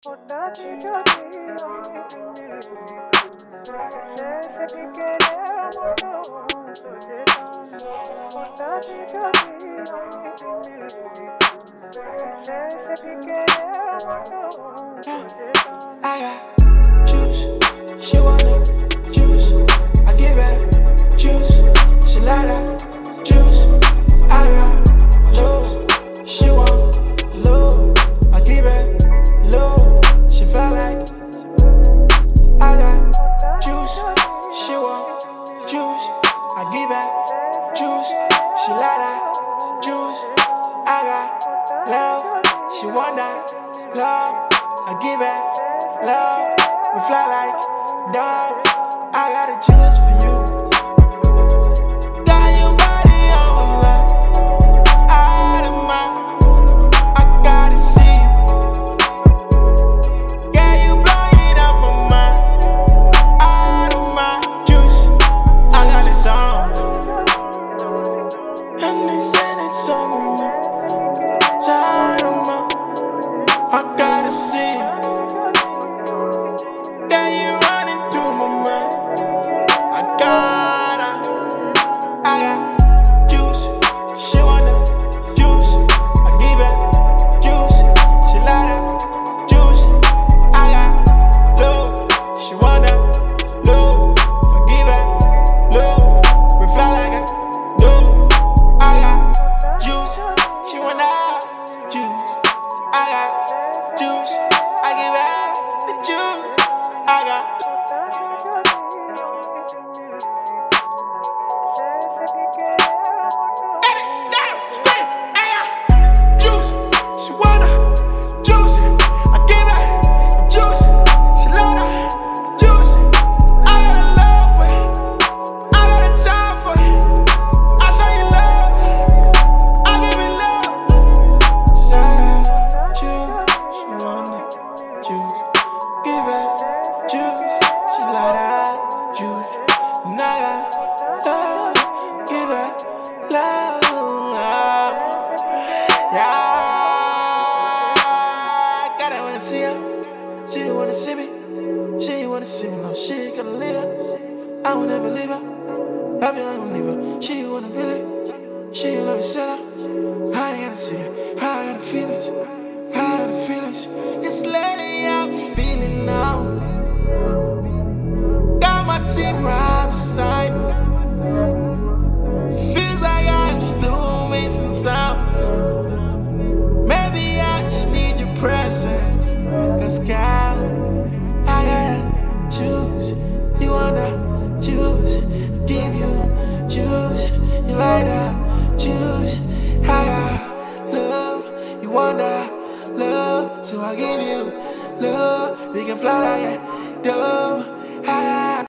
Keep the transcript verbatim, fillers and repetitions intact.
I got juice, she wanna juice. I give her juice, she like that juice. I got love, she want love. I give her love, she feel like. I got juice, she want juice. I give her juice, she like that juice. I got love, she want that love. I give her love, we fly like dove. I got a juice for you. Got your body on lock, out of my, I gotta see you. Yeah, you blowing up my mind, out of my juice. I got this song, and they say it's on my, out of my, I gotta see you. I got juice, I give her the juice. I got juice, she wanna juice. I give her juice, she love the juice. I got love for you, I got a time for you. I show you love, I give you love. Sad juice, she wanna juice. Give her juice, she love that juice. And I got love, give her love. Yeah, gotta wanna see her. She wanna see me. She wanna see me. No, she gotta leave her. I will never leave her. Love you, I won't leave her. She wanna believe. She love me, set her. I gotta see her. I got the feelings. I got the feelings. This lady, I'm feeling now. Got my team right beside me. Feels like I'm still missing something. Maybe I just need your presence. Cause girl, I got juice. You want that juice? I give you juice. You like that juice? I got love. You want that love? So I give you love. We can fly like a dove. I